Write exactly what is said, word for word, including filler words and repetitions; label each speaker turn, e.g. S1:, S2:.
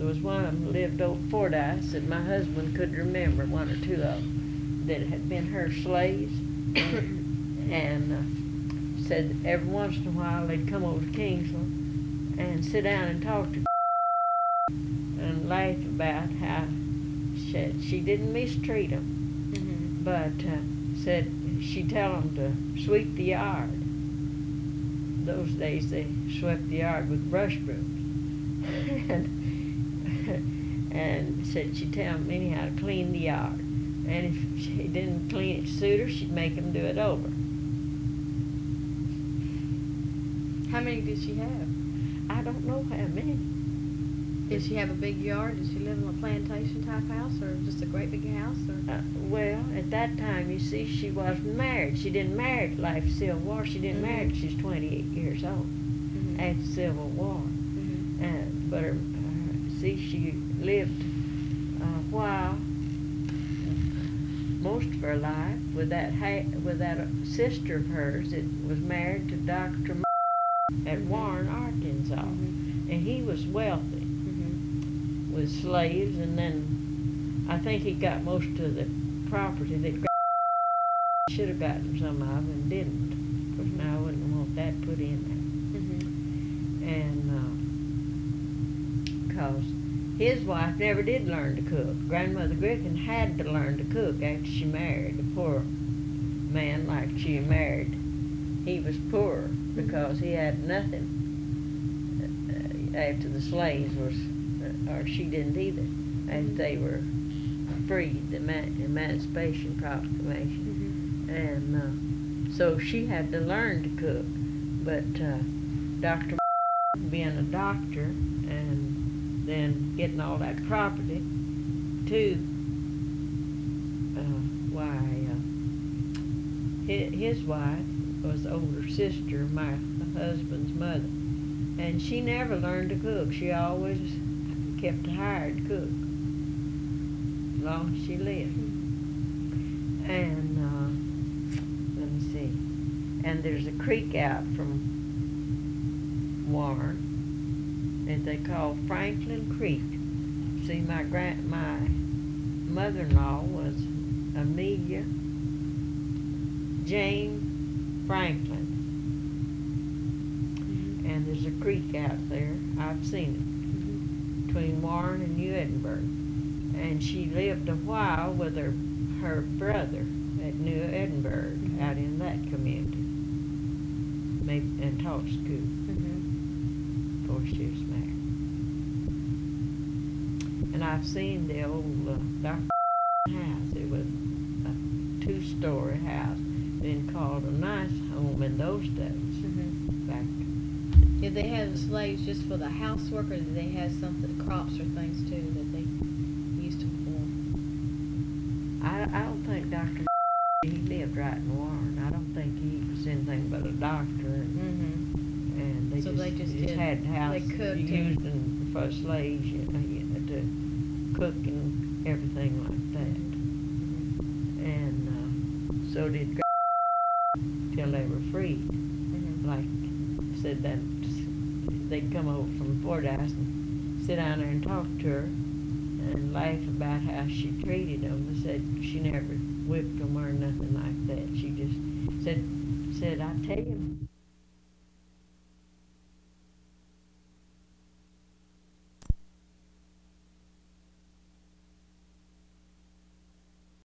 S1: was one of them lived over Fordyce that my husband could remember, one or two of them, that had been her slaves. And uh, said every once in a while they'd come over to Kingsland and sit down and talk to and laugh about how she, she didn't mistreat them,
S2: Mm-hmm.
S1: but uh, said she'd tell them to sweep the yard. Those days they swept the yard with brush brooms. and, and said she'd tell them anyhow to clean the yard. And if she didn't clean it suit her, she'd make them do it over.
S2: How many did she have?
S1: I don't know how many.
S2: Did she have a big yard? Did she live in a plantation type house, or just a great big house? Or
S1: Uh, well, at that time, you see, she wasn't married. She didn't marry till after Civil War. She didn't
S2: Mhm.
S1: marry till she's twenty-eight years old,
S2: Mhm.
S1: after Civil War.
S2: Mhm.
S1: Uh, but her, uh, see, she lived a while, most of her life, with that ha- with that uh, sister of hers that was married to Doctor at
S2: Mhm.
S1: Warren, Arkansas,
S2: Mhm.
S1: and he was wealthy
S2: Mhm.
S1: with slaves, and then I think he got most of the property that should have gotten some of and didn't. Of course, now I wouldn't want that put in
S2: Mhm.
S1: there. And because his wife never did learn to cook. Grandmother Griffin had to learn to cook after she married a poor man like she married. He was poor because he had nothing uh, after the slaves was, uh, or she didn't either, after
S2: Mhm.
S1: they were freed, the eman- Emancipation Proclamation.
S2: Mhm.
S1: And uh, so she had to learn to cook. But uh, Doctor being a doctor and then getting all that property too, uh, why, uh, his, his wife was the older sister of my husband's mother. And she never learned to cook. She always kept a hired cook as long as she lived. And uh, let me see. And there's a creek out from Warren that they call Franklin Creek. See, my grand, my mother-in-law was Amelia Jane Franklin,
S2: Mhm.
S1: and there's a creek out there. I've seen it
S2: Mhm.
S1: between Warren and New Edinburgh. And she lived a while with her her brother at New Edinburgh,
S2: Mhm.
S1: out in that community, maybe, and taught school
S2: Mhm.
S1: before she was married. And I've seen the old uh, Doctor house. It was a two-story house, been called a nice home in those days.
S2: Mhm.
S1: Back,
S2: Did they have slaves just for the housework, or did they have something, crops or things too, that they used to perform?
S1: I, I don't think Doctor he lived right in Warren. I don't think he was anything but a doctor. And,
S2: Mm-hmm.
S1: and they
S2: So
S1: just,
S2: they just
S1: just
S2: did-
S1: had house
S2: they cooked and-
S1: used in, for slaves, you know, you know, to cook and everything like that. And uh, so did till they were freed.
S2: Mm-hmm.
S1: Like said that they'd come over from Fordyce and sit down there and talk to her and laugh about how she treated them. They said she never whipped them or nothing like that. She just said, said I tell you,